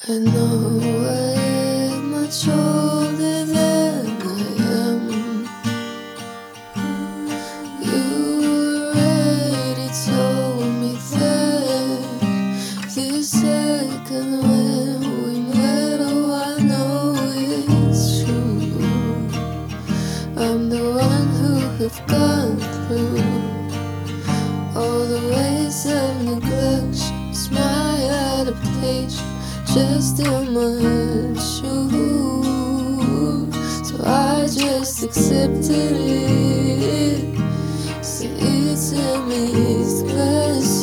I know I am much older than I am. You already told me that this second when we met. Oh, I know it's true. I'm the one who have gone through all the ways of neglect. It's my adaptation, just in my shoes. So I just accepted it. So it's a mixed blessing.